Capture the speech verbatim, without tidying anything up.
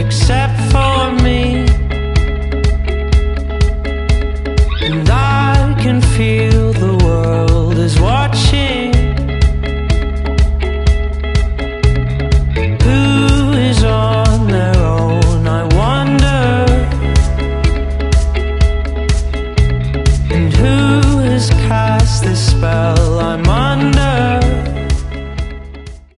except for me. And I can feel the world is watching. Who is on their own, I wonder. And who has cast this spell?